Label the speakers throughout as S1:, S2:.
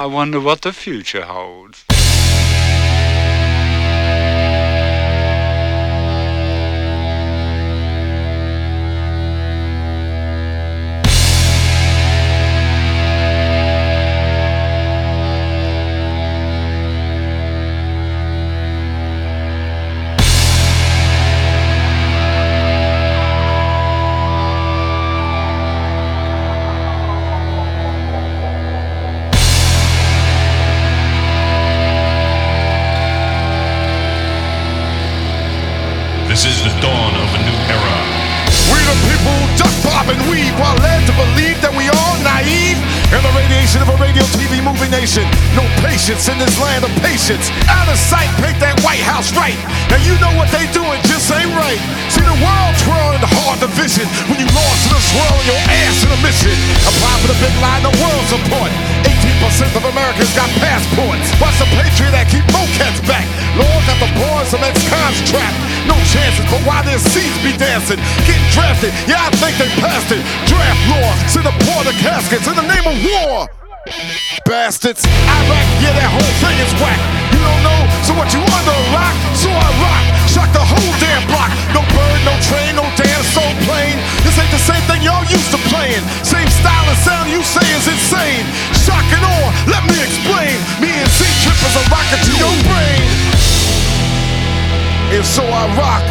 S1: I wonder what the future holds.
S2: This is the dawn of a new era.
S3: We the people duck, bob, and weave while led to believe that we all naive in the radiation of a radio, TV, movie nation. No patience in this land of patience. Out of sight, paint that White House right. Now you know what they doing just ain't right. See the world twirl in the hard division when you lost in the swirl and your ass in a mission. Apply for the big line, the world support. 18% of Americans got passports. Watch the Patriot Act, keep more cats back. Lord got the boys, some ex-cons trapped. No chances, but why their seats be dancing? Getting drafted, yeah, I think they passed it. Draft law, send a pour the caskets in the name of war. Bastards, Iraq, yeah, that whole thing is whack. You don't know, so what you under a rock? So I rock, shock the whole damn block. No bird, no train, no damn soul plane. This ain't the same thing y'all used to playing. Same style and sound you say is insane. Shock and awe, let me explain. Me and Z-Trip is a rocket to your brain. And so I rock.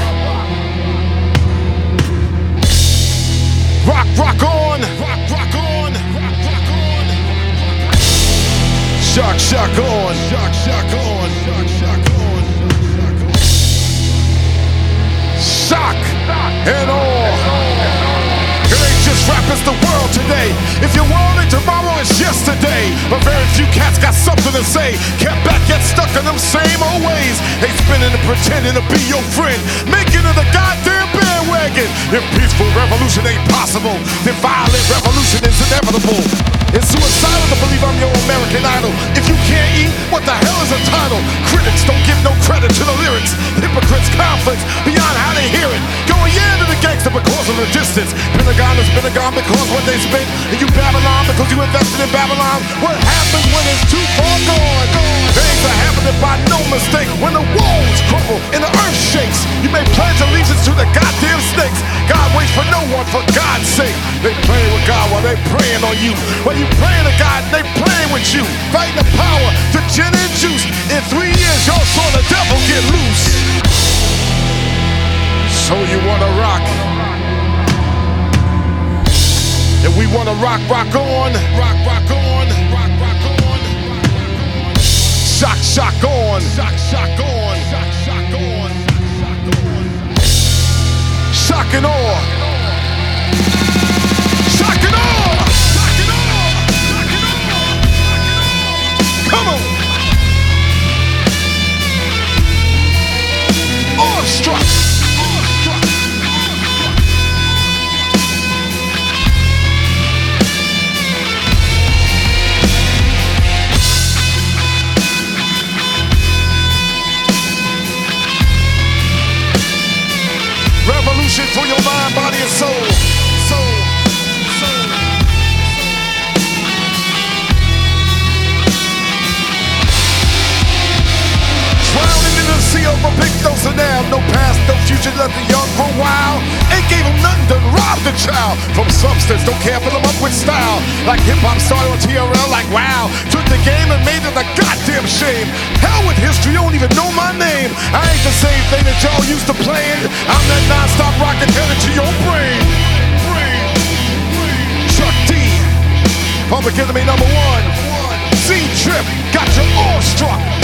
S3: Rock, rock on. Rock, rock on. Rock, rock on. Shock, shock on. Shock, shock on. Shock, shock on. Shock and awe. It ain't just rap, it's the world today. If your world ain't tomorrow, it's yesterday. But very few cats got something to say. Kept back, get stuck in them same old ways. They spinning and pretending to be your friend, making it a goddamn bandwagon. If peaceful revolution ain't possible, then violent revolution is inevitable. It's suicidal to believe I'm your American Idol. If you can't eat, what the hell is a title? Critics don't give no credit to the lyrics. Hypocrites, conflicts, beyond how they hear it. Going yeah to the gangster because of the distance. Pentagon is Pentagon because what they spent. And you Babylon because you invested in Babylon. What happens when it's too far gone? Things are happening by no mistake. When the walls crumble and the earth shakes, you may pledge allegiance to the goddamn snakes. God waits for no one, for God's sake. They playing with God while they praying on you. While you praying to God, they playing with you. Fighting the power to gin and juice. In 3 years, y'all saw the devil get loose. So you wanna rock? And we wanna rock, rock on. Rock, rock on. Rock, rock on. Shock, shock on. Shock, shock on. Shock, shock on. Shock and awe. Shock and awe. Shock and awe. Shock and awe. Come on. Awestruck. Revolution for your mind, body, and soul. Soul. Soul. Drowning in the sea of a big dose of now. No past, no future, let the young grow wild. Ain't gave him nothing to rob the child from substance. Don't care, fill him up with style. Like hip-hop started on TRL, like wow. Took the game and made it a goddamn shame. Hell with history, don't even know my name. I ain't the same thing that y'all used to playing. I'm that non-stop rocket headed to your brain. Chuck D, Public Enemy #1. Z-Trip, got you awestruck.